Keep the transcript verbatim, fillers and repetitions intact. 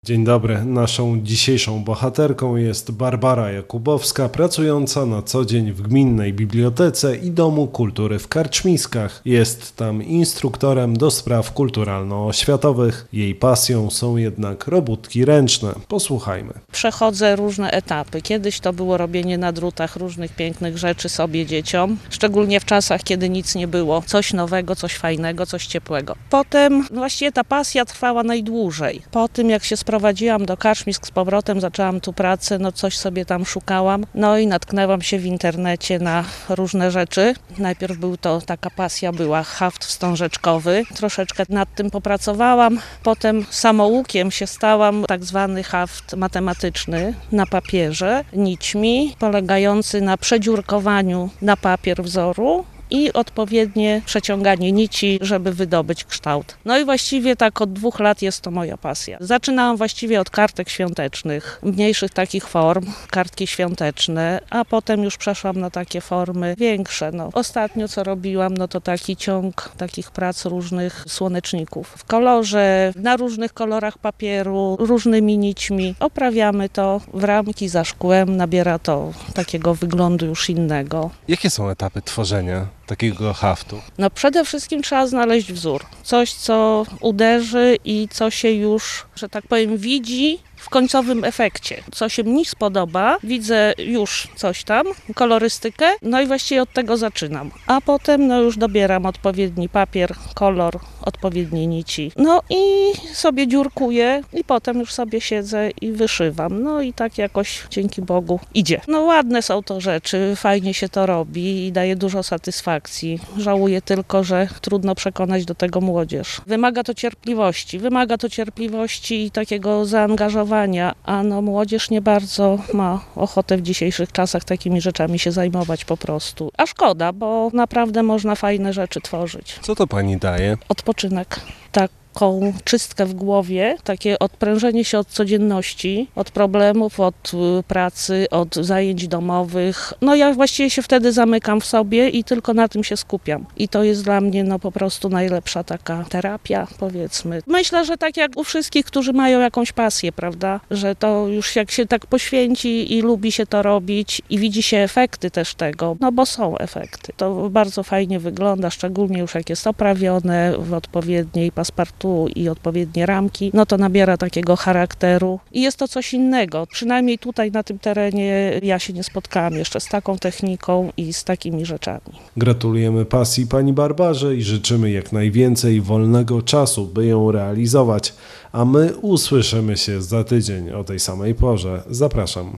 Dzień dobry. Naszą dzisiejszą bohaterką jest Barbara Jakubowska, pracująca na co dzień w Gminnej Bibliotece i Domu Kultury w Karczmiskach. Jest tam instruktorem do spraw kulturalno-oświatowych. Jej pasją są jednak robótki ręczne. Posłuchajmy. Przechodzę różne etapy. Kiedyś to było robienie na drutach różnych pięknych rzeczy sobie, dzieciom, szczególnie w czasach, kiedy nic nie było. Coś nowego, coś fajnego, coś ciepłego. Potem właściwie ta pasja trwała najdłużej. Po tym, jak się Prowadziłam do Karczmisk z powrotem, zaczęłam tu pracę, no coś sobie tam szukałam, no i natknęłam się w internecie na różne rzeczy. Najpierw był to, taka pasja była haft wstążeczkowy, troszeczkę nad tym popracowałam, potem samoukiem się stałam, tak zwany haft matematyczny na papierze, nićmi, polegający na przedziurkowaniu na papier wzoru i odpowiednie przeciąganie nici, żeby wydobyć kształt. No i właściwie tak od dwóch lat jest to moja pasja. Zaczynałam właściwie od kartek świątecznych, mniejszych takich form, kartki świąteczne, a potem już przeszłam na takie formy większe. No, ostatnio co robiłam, no to taki ciąg takich prac różnych słoneczników. W kolorze, na różnych kolorach papieru, różnymi nićmi. Oprawiamy to w ramki za szkłem, nabiera to takiego wyglądu już innego. Jakie są etapy tworzenia takiego haftu? No przede wszystkim trzeba znaleźć wzór. Coś, co uderzy i co się już, że tak powiem, widzi w końcowym efekcie. Co się mi spodoba, widzę już coś tam, kolorystykę, no i właściwie od tego zaczynam. A potem no już dobieram odpowiedni papier, kolor, odpowiednie nici. No i sobie dziurkuję i potem już sobie siedzę i wyszywam. No i tak jakoś, dzięki Bogu, idzie. No ładne są to rzeczy, fajnie się to robi i daje dużo satysfakcji. Żałuję tylko, że trudno przekonać do tego młodzież. Wymaga to cierpliwości, wymaga to cierpliwości i takiego zaangażowania, a no młodzież nie bardzo ma ochotę w dzisiejszych czasach takimi rzeczami się zajmować po prostu. A szkoda, bo naprawdę można fajne rzeczy tworzyć. Co to pani daje? Odpoczynek. Tak. Taką czystkę w głowie, takie odprężenie się od codzienności, od problemów, od pracy, od zajęć domowych. No ja właściwie się wtedy zamykam w sobie i tylko na tym się skupiam. I to jest dla mnie no po prostu najlepsza taka terapia, powiedzmy. Myślę, że tak jak u wszystkich, którzy mają jakąś pasję, prawda, że to już jak się tak poświęci i lubi się to robić i widzi się efekty też tego, no bo są efekty. To bardzo fajnie wygląda, szczególnie już jak jest oprawione w odpowiedniej paspartu i odpowiednie ramki, no to nabiera takiego charakteru i jest to coś innego. Przynajmniej tutaj na tym terenie ja się nie spotkałam jeszcze z taką techniką i z takimi rzeczami. Gratulujemy pasji pani Barbarze i życzymy jak najwięcej wolnego czasu, by ją realizować, a my usłyszymy się za tydzień o tej samej porze. Zapraszam.